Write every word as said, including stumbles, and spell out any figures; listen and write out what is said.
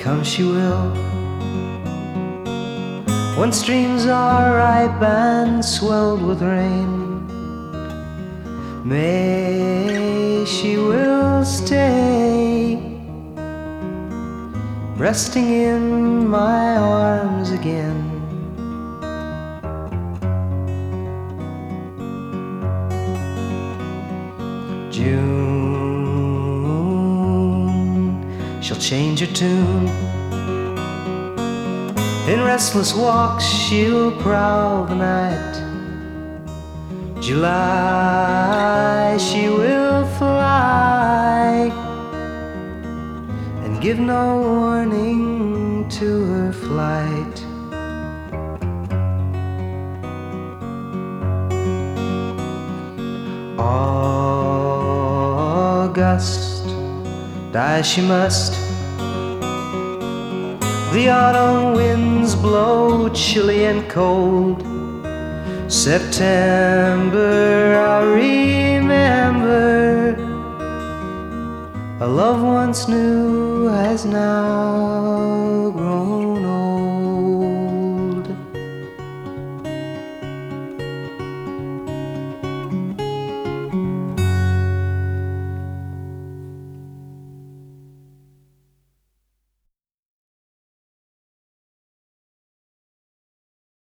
come she will. When streams are ripe and swelled with rain, May she will stay, resting in my arms again. June, she'll change her tune. In restless walks she'll prowl the night. July, she will fly and give no warning to her flight. August, die she must. The autumn winds blow chilly and cold. September, I remember. A love once new has now grown